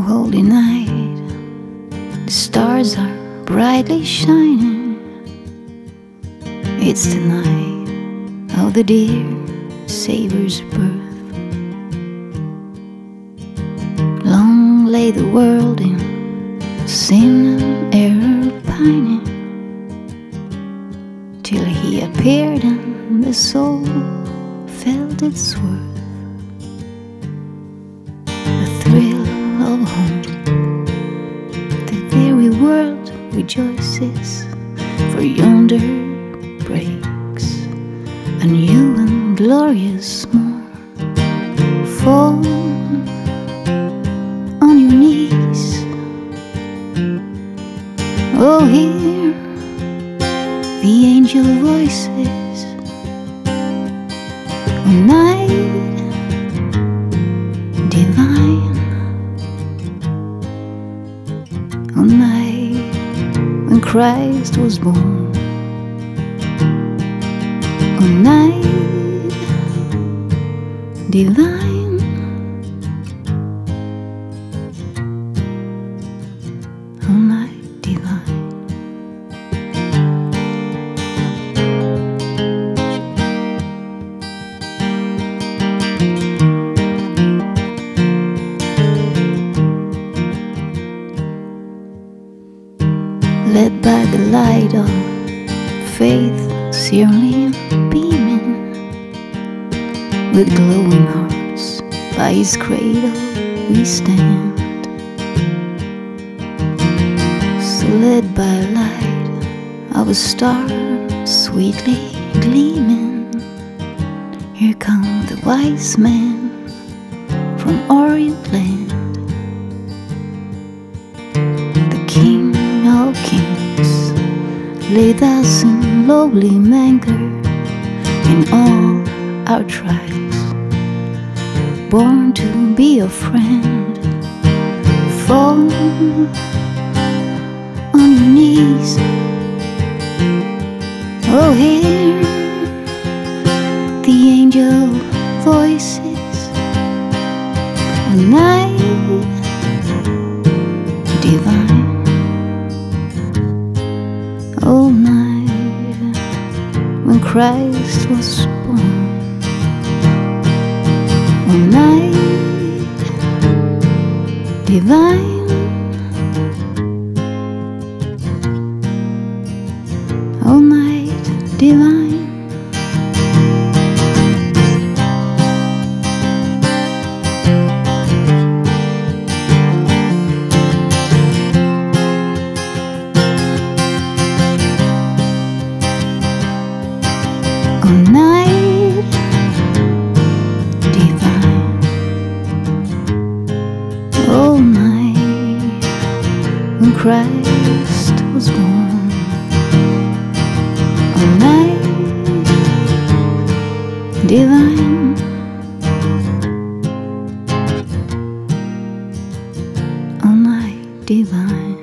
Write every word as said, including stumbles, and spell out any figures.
holy night, the stars are brightly shining. It's the night of the dear Savior's birth. Long lay the world in sin and error pining, till he appeared and the soul felt its worth. The thrill of home, the very world rejoices, for yonder breaks a new and glorious morn. Fall on your knees, oh hear the angel voices. O night divine, O night when Christ was born, O night divine, O night divine. Led by the light of faith, serenely beaming, with glowing hearts by his cradle we stand. So led by light of a star sweetly gleaming, here come the wise men from Orient land. The King of kings lay thus in lowly manger, in all our tribes, born to be a friend. Fall on your knees, oh hear the angel voices. O night divine, all night when Christ was born, all night divine, all night divine. All night divine, all night when Christ was born, all night divine, all night divine.